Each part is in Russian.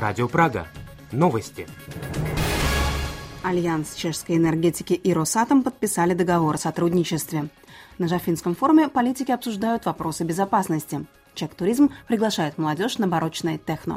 Радио Прага. Новости. Альянс чешской энергетики и Росатом подписали договор о сотрудничестве. На Жафинском форуме политики обсуждают вопросы безопасности. Чек-туризм приглашает молодежь на барочное техно.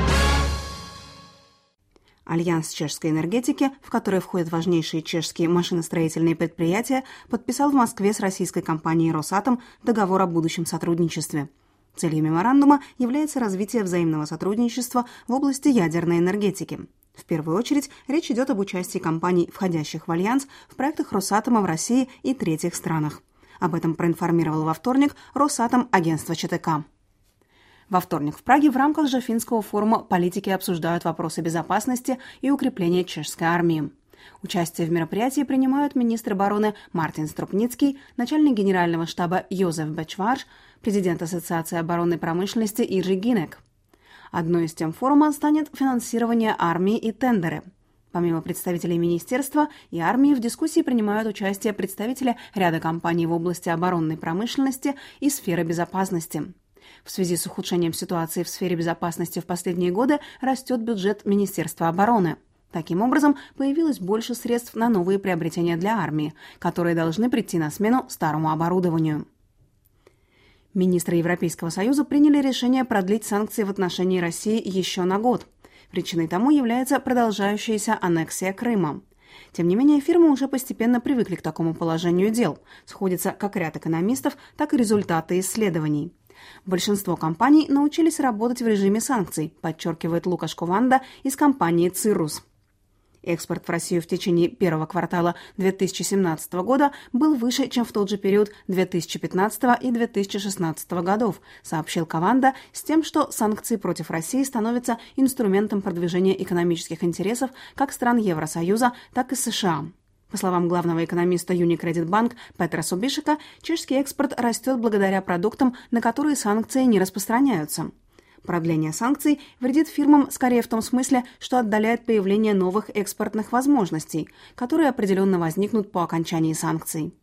Альянс чешской энергетики, в который входят важнейшие чешские машиностроительные предприятия, подписал в Москве с российской компанией «Росатом» договор о будущем сотрудничестве. Целью меморандума является развитие взаимного сотрудничества в области ядерной энергетики. В первую очередь речь идет об участии компаний, входящих в Альянс, в проектах «Росатома» в России и третьих странах. Об этом проинформировал во вторник Росатом агентство ЧТК. Во вторник в Праге в рамках Жафинского форума политики обсуждают вопросы безопасности и укрепления чешской армии. Участие в мероприятии принимают министр обороны Мартин Струпницкий, начальник генерального штаба Йозеф Бечварш, президент Ассоциации оборонной промышленности Иржи Гинек. Одной из тем форума станет финансирование армии и тендеры. Помимо представителей министерства и армии в дискуссии принимают участие представители ряда компаний в области оборонной промышленности и сферы безопасности. В связи с ухудшением ситуации в сфере безопасности в последние годы растет бюджет Министерства обороны. Таким образом, появилось больше средств на новые приобретения для армии, которые должны прийти на смену старому оборудованию. Министры Европейского Союза приняли решение продлить санкции в отношении России еще на год. Причиной тому является продолжающаяся аннексия Крыма. Тем не менее, фирмы уже постепенно привыкли к такому положению дел. Сходятся как ряд экономистов, так и результаты исследований. Большинство компаний научились работать в режиме санкций, подчеркивает Лукаш Кованда из компании «Циррус». Экспорт в Россию в течение первого квартала 2017 года был выше, чем в тот же период 2015 и 2016 годов, сообщил Кованда, с тем, что санкции против России становятся инструментом продвижения экономических интересов как стран Евросоюза, так и США. По словам главного экономиста Unicredit Bank Петра Субишика, чешский экспорт растет благодаря продуктам, на которые санкции не распространяются. Продление санкций вредит фирмам скорее в том смысле, что отдаляет появление новых экспортных возможностей, которые определенно возникнут по окончании санкций.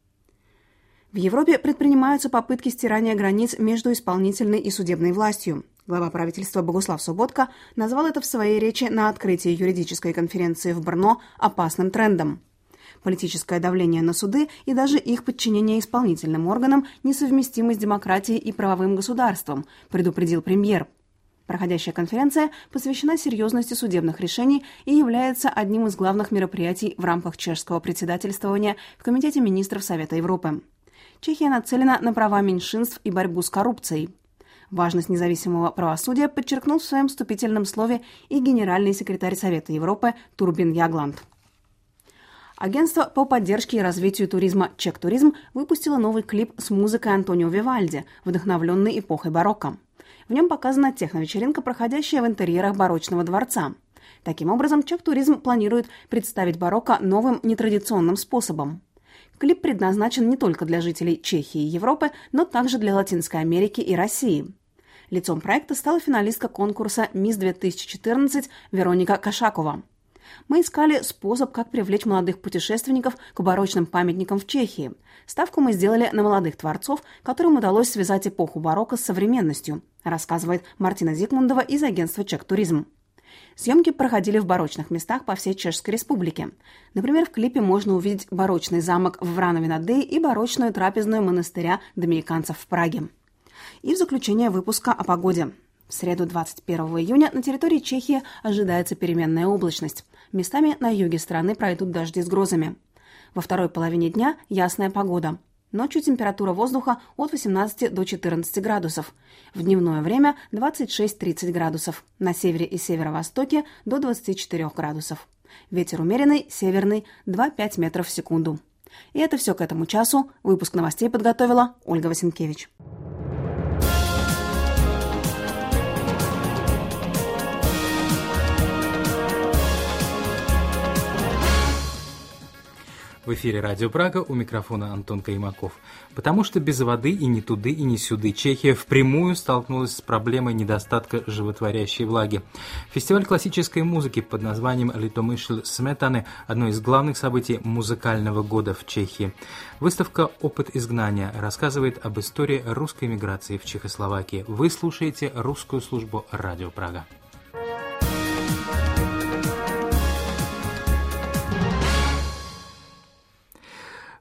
В Европе предпринимаются попытки стирания границ между исполнительной и судебной властью. Глава правительства Богуслав Соботка назвал это в своей речи на открытии юридической конференции в Брно опасным трендом. Политическое давление на суды и даже их подчинение исполнительным органам несовместимы с демократией и правовым государством, предупредил премьер. Проходящая конференция посвящена серьезности судебных решений и является одним из главных мероприятий в рамках чешского председательствования в Комитете министров Совета Европы. Чехия нацелена на права меньшинств и борьбу с коррупцией. Важность независимого правосудия подчеркнул в своем вступительном слове и генеральный секретарь Совета Европы Турбин Ягланд. Агентство по поддержке и развитию туризма «Чек-туризм» выпустило новый клип с музыкой Антонио Вивальди, вдохновленной эпохой барокко. В нем показана техновечеринка, проходящая в интерьерах барочного дворца. Таким образом, «Чек-туризм» планирует представить барокко новым нетрадиционным способом. Клип предназначен не только для жителей Чехии и Европы, но также для Латинской Америки и России. Лицом проекта стала финалистка конкурса «Мисс 2014» Вероника Кашакова. Мы искали способ, как привлечь молодых путешественников к барочным памятникам в Чехии. Ставку мы сделали на молодых творцов, которым удалось связать эпоху барокко с современностью, рассказывает Мартина Зигмундова из агентства «Чек-туризм». Съемки проходили в барочных местах по всей Чешской Республике. Например, в клипе можно увидеть барочный замок в Вранове-на-Деи и барочную трапезную монастыря доминиканцев в Праге. И в заключение выпуска о погоде. В среду 21 июня на территории Чехии ожидается переменная облачность. Местами на юге страны пройдут дожди с грозами. Во второй половине дня ясная погода. Ночью температура воздуха от 18 до 14 градусов. В дневное время 26-30 градусов. На севере и северо-востоке до 24 градусов. Ветер умеренный, северный, 2-5 метров в секунду. И это все к этому часу. Выпуск новостей подготовила Ольга Васенкевич. В эфире Радио Прага, у микрофона Антон Каймаков. Потому что без воды и ни туды, и ни сюды Чехия впрямую столкнулась с проблемой недостатка животворящей влаги. Фестиваль классической музыки под названием «Литомышль Сметаны» – одно из главных событий музыкального года в Чехии. Выставка «Опыт изгнания» рассказывает об истории русской миграции в Чехословакии. Вы слушаете русскую службу Радио Прага.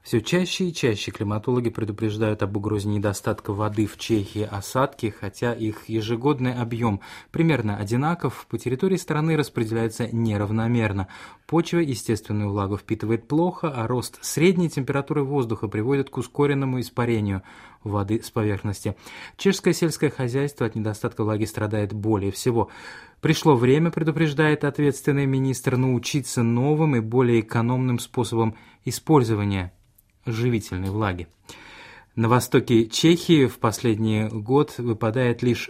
Все чаще и чаще климатологи предупреждают об угрозе недостатка воды в Чехии, осадки, хотя их ежегодный объем примерно одинаков, по территории страны распределяется неравномерно. Почва естественную влагу впитывает плохо, а рост средней температуры воздуха приводит к ускоренному испарению воды с поверхности. Чешское сельское хозяйство от недостатка влаги страдает более всего. Пришло время, предупреждает ответственный министр, научиться новым и более экономным способам использования живительной влаги. На востоке Чехии в последний год выпадает лишь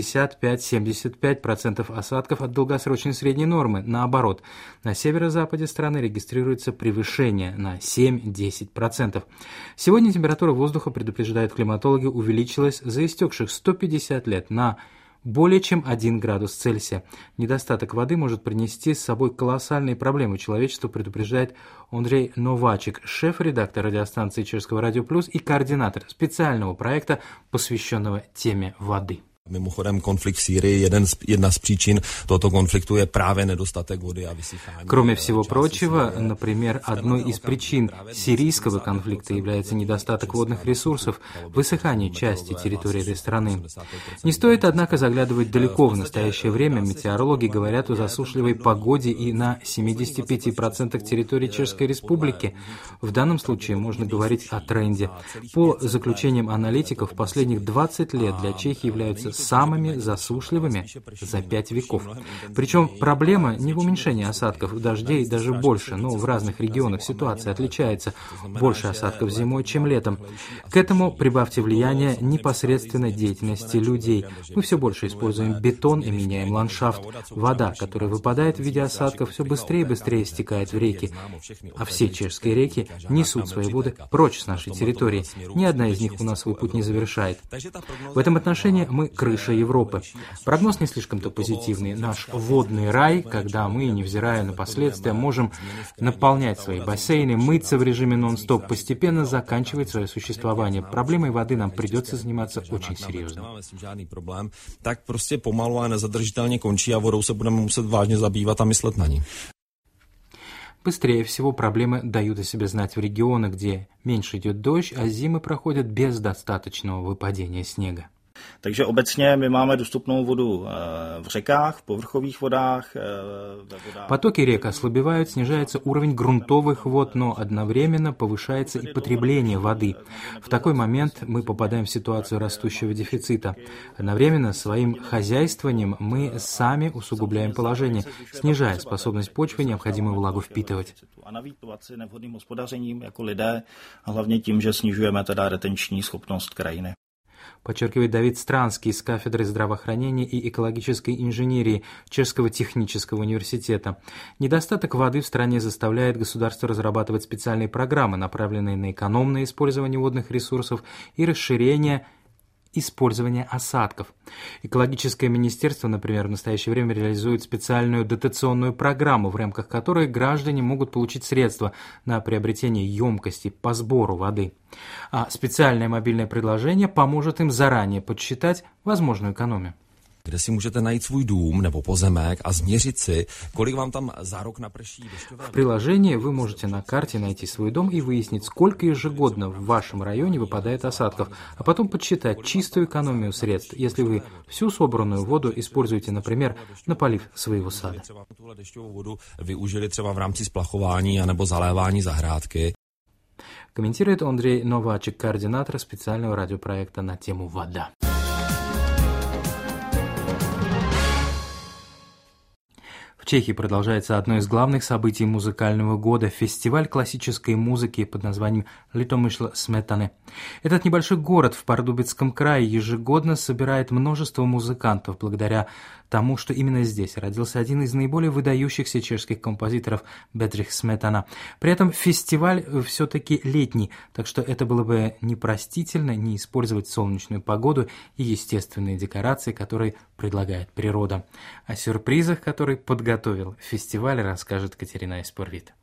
65-75% осадков от долгосрочной средней нормы. Наоборот, на северо-западе страны регистрируется превышение на 7-10%. Сегодня температура воздуха, предупреждают климатологи, увеличилась за истекших 150 лет на более чем 1 градус Цельсия. Недостаток воды может принести с собой колоссальные проблемы человечеству, предупреждает Андрей Новачек, шеф-редактор радиостанции Чешского радио Плюс и координатор специального проекта, посвященного теме воды. Mimochodem, konflikt v Sýrii, jedna z příčin tohoto konfliktu je právě nedostatek vody a vysychání. Кроме всего прочего, например, одной из причин сирийского конфликта является недостаток водных ресурсов, высыхание части территории этой страны. Не стоит, однако, заглядывать далеко. В настоящее время метеорологи говорят о засушливой погоде и на 75% территории Чешской Республики. В данном случае можно говорить о тренде. По заключениям аналитиков, последних 20 лет для Чехии являются самыми засушливыми за 5 веков. Причем проблема не в уменьшении осадков, дождей даже больше, но в разных регионах ситуация отличается. Больше осадков зимой, чем летом. К этому прибавьте влияние непосредственной деятельности людей. Мы все больше используем бетон и меняем ландшафт. Вода, которая выпадает в виде осадков, все быстрее и быстрее стекает в реки. А все чешские реки несут свои воды прочь с нашей территории. Ни одна из них у нас свой путь не завершает. В этом отношении мы крыша Европы. Прогноз не слишком-то позитивный. Наш водный рай, когда мы, невзирая на последствия, можем наполнять свои бассейны, мыться в режиме нон-стоп, постепенно заканчивает свое существование. Проблемой воды нам придется заниматься очень серьезно. Так prostě pomalu a nezadržitelně končí a vodou se budeme muset vážně zabývat a myslet na ní. Быстрее всего проблемы дают о себе знать в регионах, где меньше идет дождь, а зимы проходят без достаточного выпадения снега. Takže obecně my máme dostupnou vodu v řekách, v povrchových vodách. Потоки рек ослабевают, снижается уровень грунтовых вод, но одновременно повышается и потребление воды. В такой момент мы попадаем в ситуацию растущего дефицита. Одновременно своим хозяйствованием мы сами усугубляем положение, снижая способность почвы необходимую влагу впитывать. A navíc si nevhodným hospodařením jako lidé, a hlavně tím, že snižujeme teda retenční schopnost krajiny. Подчеркивает Давид Странский из кафедры здравоохранения и экологической инженерии Чешского технического университета. Недостаток воды в стране заставляет государство разрабатывать специальные программы, направленные на экономное использование водных ресурсов и расширение использования осадков. Экологическое министерство, например, в настоящее время реализует специальную дотационную программу, в рамках которой граждане могут получить средства на приобретение емкостей по сбору воды. А специальное мобильное приложение поможет им заранее подсчитать возможную экономию. Kde si můžete najít svůj dům nebo pozemek a změřit si, kolik vám tam za rok naprší dešťové. В приложении вы можете на карте найти свой дом и выяснить, сколько ежегодно в вашем районе выпадает осадков, а потом подсчитать чистую экономию средств, если вы всю собранную воду используете, например, на полив своего сада. Dešťovou vodu využili třeba v rámci splachování anebo zalévání zahrádky. Комментирует Андрей Новачек, координатор специального радиопроекта на тему «Вода». В Чехии продолжается одно из главных событий музыкального года – фестиваль классической музыки под названием Litomyšl Smetany. Этот небольшой город в Пардубицком крае ежегодно собирает множество музыкантов благодаря тому, что именно здесь родился один из наиболее выдающихся чешских композиторов Bedřich Smetana. При этом фестиваль все-таки летний, так что это было бы непростительно не использовать солнечную погоду и естественные декорации, которые предлагает природа. О сюрпризах, которые подготовил фестиваль, расскажет Катерина Испорвит.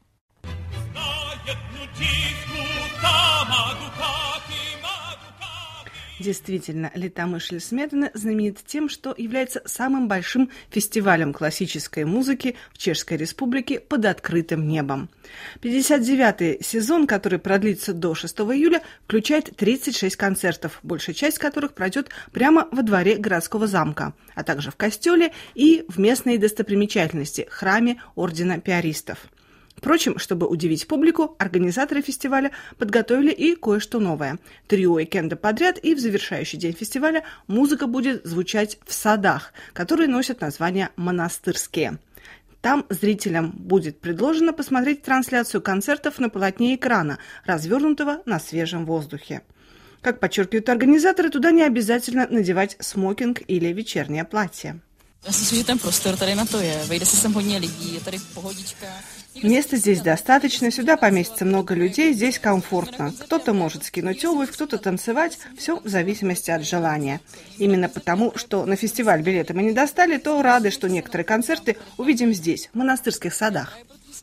Действительно, Летомышль Сметаны знаменит тем, что является самым большим фестивалем классической музыки в Чешской Республике под открытым небом. 59-й сезон, который продлится до 6 июля, включает 36 концертов, большая часть которых пройдет прямо во дворе городского замка, а также в костеле и в местной достопримечательности – храме Ордена Пиаристов. Впрочем, чтобы удивить публику, организаторы фестиваля подготовили и кое-что новое. 3 уикенда подряд и в завершающий день фестиваля музыка будет звучать в садах, которые носят название «монастырские». Там зрителям будет предложено посмотреть трансляцию концертов на полотне экрана, развернутого на свежем воздухе. Как подчеркивают организаторы, туда не обязательно надевать смокинг или вечернее платье. Места здесь достаточно, сюда поместится много людей, здесь комфортно. Кто-то может скинуть обувь, кто-то танцевать, все в зависимости от желания. Именно потому, что на фестиваль билеты мы не достали, то рады, что некоторые концерты увидим здесь, в монастырских садах.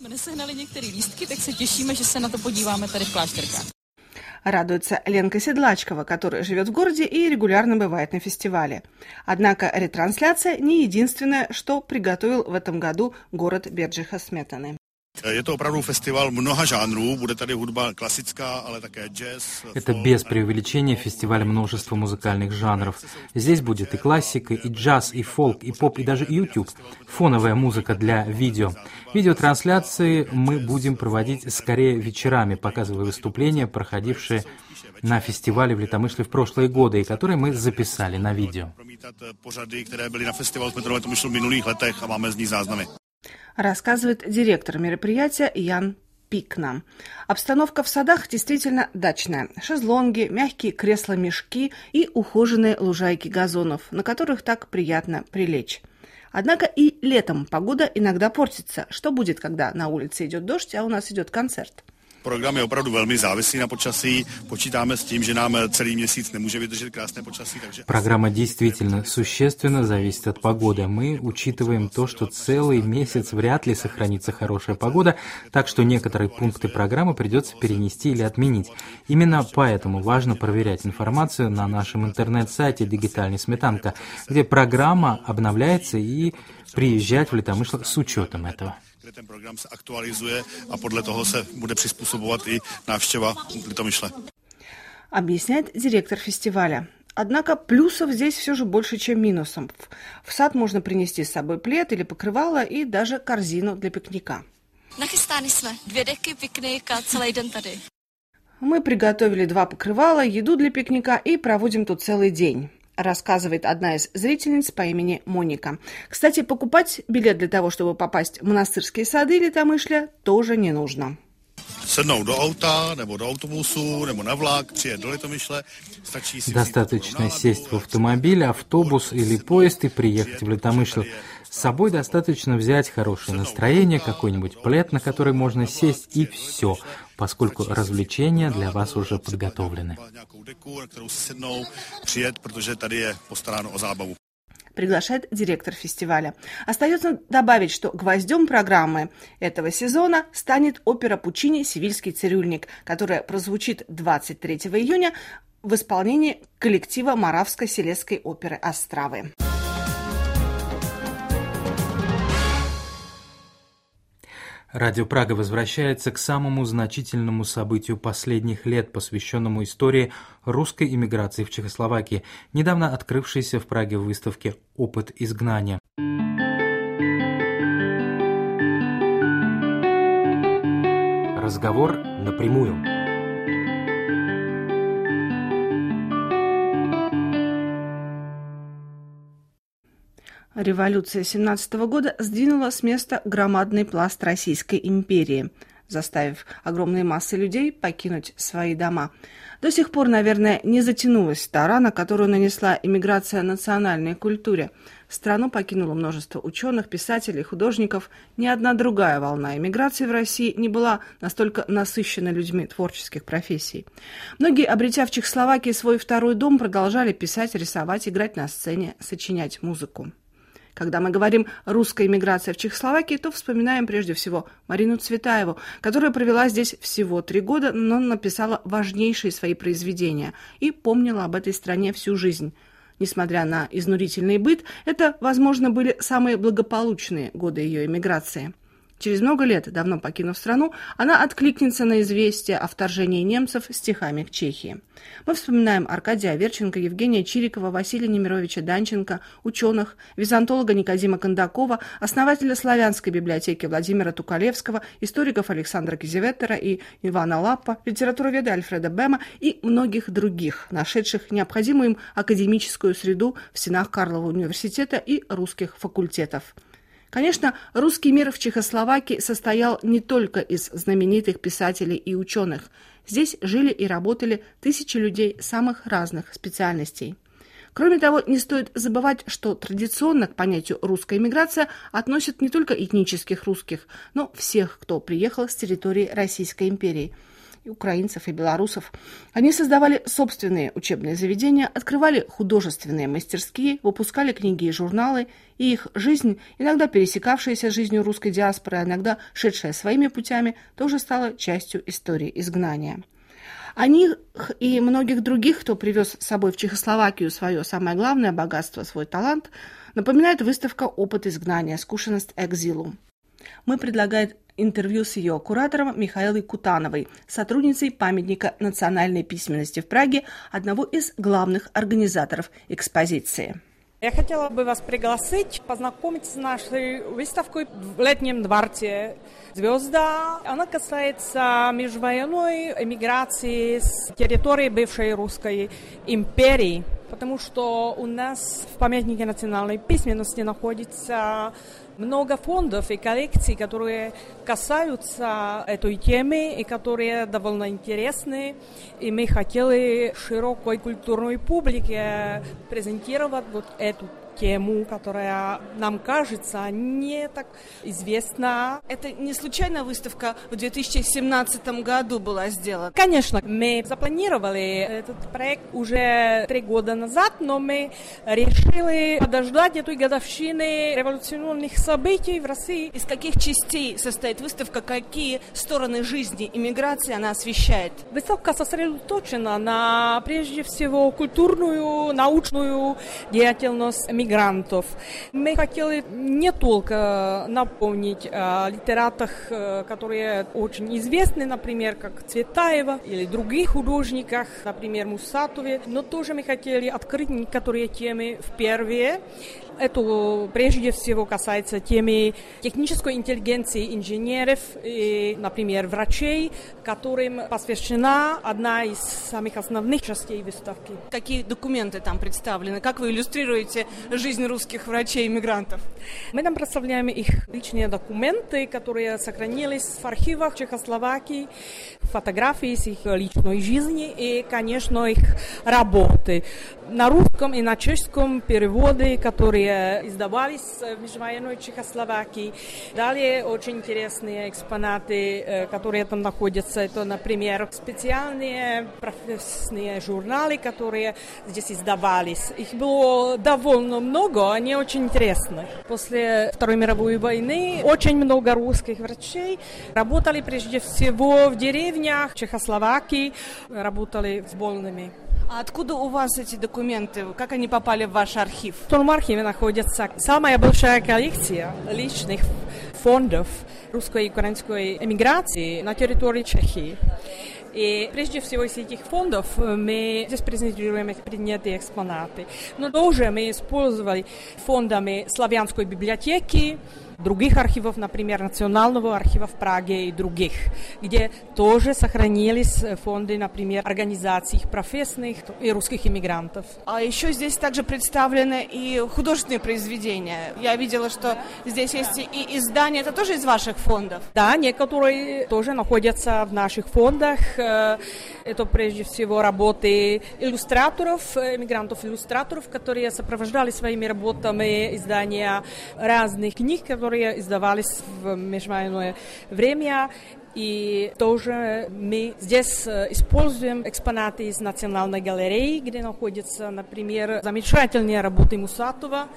Радуется Ленка Седлачкова, которая живет в городе и регулярно бывает на фестивале. Однако ретрансляция не единственное, что приготовил в этом году город Bedřicha Smetany. Это opravdu фестиваль много жанров, будет tady hudba классическая, ale také джаз. Это без преувеличения фестиваль множества музыкальных жанров. Здесь будет и классика, и джаз, и фолк, и поп, и даже YouTube. Фоновая музыка для видео. Видеотрансляции мы будем проводить скорее вечерами, показывая выступления, проходившие на фестивале в Летомышле в прошлые годы, и которые мы записали на видео. Pořady, které byly na festivalu v Letoměřicích v minulých letech a máme z nich záznamy. Рассказывает директор мероприятия Ян Пикна. Обстановка в садах действительно дачная. Шезлонги, мягкие кресла-мешки и ухоженные лужайки газонов, на которых так приятно прилечь. Однако и летом погода иногда портится. Что будет, когда на улице идет дождь, а у нас идет концерт? Program je opravdu velmi závislý na počasí. Počítáme s tím, že nám celý měsíc nemůže vydržet krásné počasí. Takže... Программа действительно существенно зависит от погоды. Мы учитываем то, что целый месяц вряд ли сохранится хорошая погода, так что некоторые пункты программы придется перенести или отменить. Именно поэтому важно проверять информацию на нашем интернет-сайте «Дигитальный Сметанка», где программа обновляется, и приезжать в Летомышль с учетом этого. Ten program se aktualizuje a podle toho se bude přizpůsobovat i návštěva Litomyšle. Объясняет директор фестиваля. Однако плюсов здесь все же больше, чем минусов. В сад можно принести с собой плед или покрывало и даже корзину для пикника. Nachystány jsme 2 deky, piknik a celý den tady. Мы приготовили 2 покрывала, еду для пикника и проводим тут целый день, рассказывает одна из зрительниц по имени Моника. Кстати, покупать билет для того, чтобы попасть в монастырские сады Летомышля, тоже не нужно. Sednout do auta, nebo do autobusu, nebo na vlak, přijet do Litomyšle. Достаточно сесть в автомобиль, автобус или поезд и приехать в Летомышль. С собой достаточно взять хорошее настроение, какой-нибудь плед, на который можно сесть, и все, поскольку развлечения для вас уже подготовлены. Приглашает директор фестиваля. Остается добавить, что гвоздем программы этого сезона станет опера Пуччини «Севильский цирюльник», которая прозвучит 23 июня в исполнении коллектива Моравско-Силезской оперы «Остравы». Радио Прага возвращается к самому значительному событию последних лет, посвященному истории русской иммиграции в Чехословакии, недавно открывшейся в Праге выставке «Опыт изгнания». Разговор напрямую. Революция 17 года сдвинула с места громадный пласт Российской империи, заставив огромные массы людей покинуть свои дома. До сих пор, наверное, не затянулась та рана, которую нанесла иммиграция национальной культуре. Страну покинуло множество ученых, писателей, художников. Ни одна другая волна иммиграции в России не была настолько насыщена людьми творческих профессий. Многие, обретя в Чехословакии свой второй дом, продолжали писать, рисовать, играть на сцене, сочинять музыку. Когда мы говорим «русская эмиграция в Чехословакии», то вспоминаем прежде всего Марину Цветаеву, которая провела здесь всего 3 года, но написала важнейшие свои произведения и помнила об этой стране всю жизнь. Несмотря на изнурительный быт, это, возможно, были самые благополучные годы ее эмиграции. Через много лет, давно покинув страну, она откликнется на известие о вторжении немцев стихами к Чехии. Мы вспоминаем Аркадия Аверченко, Евгения Чирикова, Василия Немировича Данченко, ученых, византолога Никодима Кондакова, основателя славянской библиотеки Владимира Тукалевского, историков Александра Кизеветтера и Ивана Лаппа, литературоведа Альфреда Бема и многих других, нашедших необходимую им академическую среду в стенах Карлова университета и русских факультетов. Конечно, русский мир в Чехословакии состоял не только из знаменитых писателей и ученых. Здесь жили и работали тысячи людей самых разных специальностей. Кроме того, не стоит забывать, что традиционно к понятию «русская эмиграция» относят не только этнических русских, но всех, кто приехал с территории Российской империи. И украинцев, и белорусов. Они создавали собственные учебные заведения, открывали художественные мастерские, выпускали книги и журналы, и их жизнь, иногда пересекавшаяся с жизнью русской диаспоры, а иногда шедшая своими путями, тоже стала частью истории изгнания. О них и многих других, кто привез с собой в Чехословакию свое самое главное богатство, свой талант, напоминает выставка «Опыт изгнания. Скушенность экзилу». Мы предлагаем интервью с ее куратором Михаилой Кутановой, сотрудницей памятника национальной письменности в Праге, одного из главных организаторов экспозиции. Я хотела бы вас пригласить, познакомить с нашей выставкой в Летнем дворце «Звезда». Она касается межвоенной эмиграции с территории бывшей Русской империи, потому что у нас в памятнике национальной письменности находится много фондов и коллекций, которые касаются этой темы и которые довольно интересны. И мы хотели широкой культурной публике презентировать вот эту тему, которая нам кажется не так известна. Это не случайно выставка в 2017 году была сделана? Конечно, мы запланировали этот проект уже 3 года назад, но мы решили подождать этой годовщины революционных событий в России. Из каких частей состоит выставка, какие стороны жизни иммиграции она освещает? Выставка сосредоточена на, прежде всего, культурную, научную деятельность мигрантов. Мы хотели не только напомнить о литераторах, которые очень известны, например, как Цветаева или других художниках, например, Мусатове, но тоже мы хотели открыть некоторые темы впервые. Это прежде всего касается темы технической интеллигенции инженеров и, например, врачей, которым посвящена одна из самых основных частей выставки. Какие документы там представлены? Как вы иллюстрируете жизнь русских врачей-иммигрантов? Мы там представляем их личные документы, которые сохранились в архивах Чехословакии, фотографии с их личной жизни и, конечно, их работы. На русском и на чешском переводы, которые издавались в межвоенной Чехословакии. Далее очень интересные экспонаты, которые там находятся. Это, например, специальные профессиональные журналы, которые здесь издавались. Их было довольно много, они очень интересны. После Второй мировой войны очень много русских врачей работали прежде всего в деревнях Чехословакии, работали с больными. А откуда у вас эти документы? Как они попали в ваш архив? В том архиве находится самая большая коллекция личных фондов русской и украинской эмиграции на территории Чехии. И прежде всего из этих фондов мы здесь презентируем предметы экспонаты. Но тоже мы использовали фондами славянской библиотеки, других архивов, например, Национального архива в Праге и других, где тоже сохранились фонды, например, организаций профессиональных и русских иммигрантов. А еще здесь также представлены и художественные произведения. Я видела, что здесь есть и издания. Это тоже из ваших фондов? Да, некоторые тоже находятся в наших фондах. Это прежде всего работы иллюстраторов, иммигрантов-иллюстраторов, которые сопровождали своими работами издания разных книг, которые издавались в межвоенное время. И тоже мы здесь используем экспонаты из Национальной галереи, где находятся, например, замечательные работы Мусатова.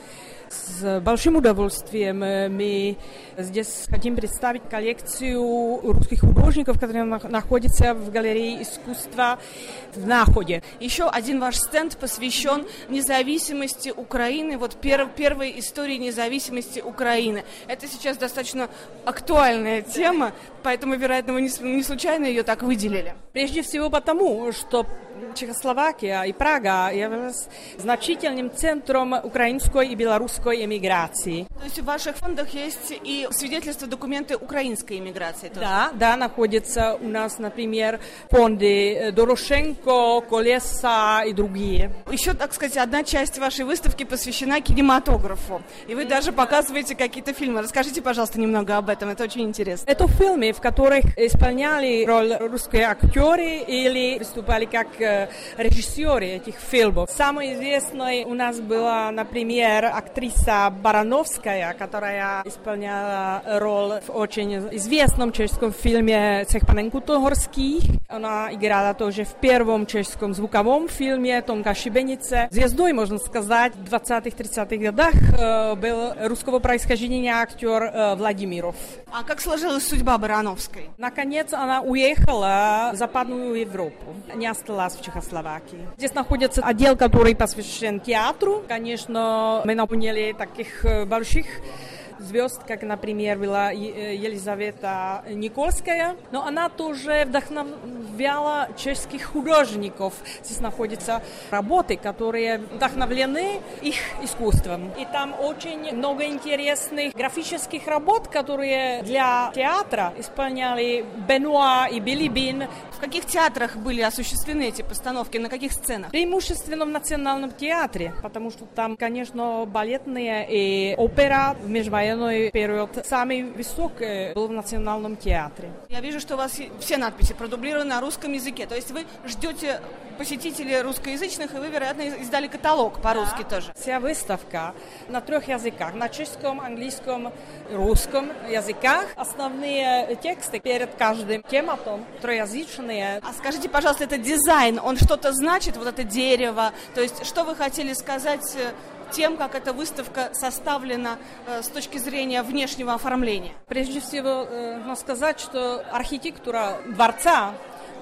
С большим удовольствием мы здесь хотим представить коллекцию русских художников, которые находятся в галерее искусства в Находе. Еще один ваш стенд посвящен независимости Украины, вот первой истории независимости Украины. Это сейчас достаточно актуальная тема, поэтому, вероятно, вы не случайно ее так выделили. Прежде всего потому, что Чехословакия и Прага являлись значительным центром украинской и белорусской эмиграции. То есть в ваших фондах есть и свидетельства, документы украинской эмиграции тоже? Да, находятся у нас, например, фонды Дорошенко, Колеса и другие. Еще, так сказать, одна часть вашей выставки посвящена кинематографу, и вы даже показываете какие-то фильмы. Расскажите, пожалуйста, немного об этом, это очень интересно. Это фильмы, в которых исполняли роль русские актеры или выступали как режиссеры этих фильмов. Самой известной у нас была, например, актриса Барановская, которая исполняла роль в очень известном чешском фильме «Цех Panenku Tuhorských». Она играла тоже в первом чешском звуковом фильме «Тонка шибеница». Звездой, можно сказать, в 20-30-х годах был русского происхождения актер Владимиров. А как сложилась судьба Барановской? Наконец, она уехала в Западную Европу, не осталась в Чехословакии. Здесь находится отдел, который посвящен театру. Конечно, мы наполнили таких больших звезд, как, например, была Елизавета Никольская, но она тоже вдохновляла чешских художников. Здесь находятся работы, которые вдохновлены их искусством. И там очень много интересных графических работ, которые для театра исполняли Бенуа и Билибин. В каких театрах были осуществлены эти постановки, на каких сценах? Преимущественно в Национальном театре, потому что там, конечно, балетные и опера в межвоенный период самый высокий был в Национальном театре. Я вижу, что у вас все надписи продублированы на русском языке, то есть вы ждете посетителей русскоязычных, и вы, вероятно, издали каталог по-русски тоже. Вся выставка на 3 языках, на чешском, английском, русском языках. Основные тексты перед каждым тематом троязычные. А скажите, пожалуйста, это дизайн, он что-то значит, вот это дерево, то есть что вы хотели сказать тем, как эта выставка составлена с точки зрения внешнего оформления? Прежде всего, нужно сказать, что архитектура дворца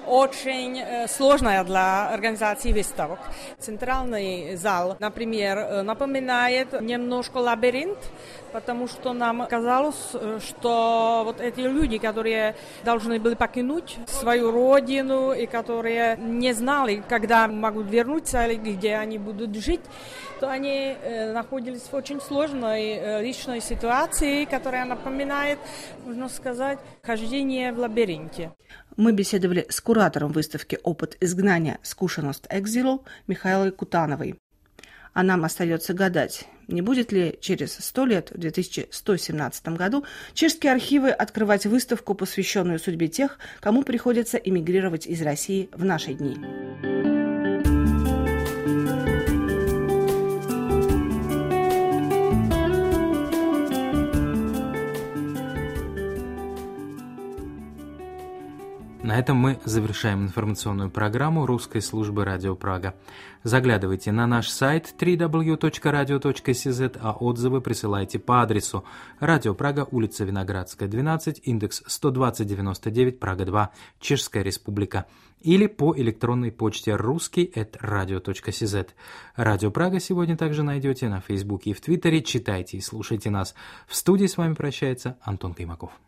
очень сложная для организации выставок. Центральный зал, например, напоминает немножко лабиринт, потому что нам казалось, что вот эти люди, которые должны были покинуть свою родину и которые не знали, когда могут вернуться или где они будут жить, то они находились в очень сложной личной ситуации, которая напоминает, можно сказать, хождение в лабиринте. Мы беседовали с куратором выставки «Опыт изгнания. Скушеност экзилу» Михайлой Кутановой. А нам остается гадать, не будет ли через 100 лет, в 2117 году, чешские архивы открывать выставку, посвященную судьбе тех, кому приходится эмигрировать из России в наши дни. На этом мы завершаем информационную программу русской службы Радио Прага. Заглядывайте на наш сайт www.radio.cz, а отзывы присылайте по адресу Радио Прага, улица Виноградская, 12, индекс 12099, Прага 2, Чешская Республика, или по электронной почте ruski@radio.cz. Радио Прага сегодня также найдете на Фейсбуке и в Твиттере. Читайте и слушайте нас. В студии с вами прощается Антон Каймаков.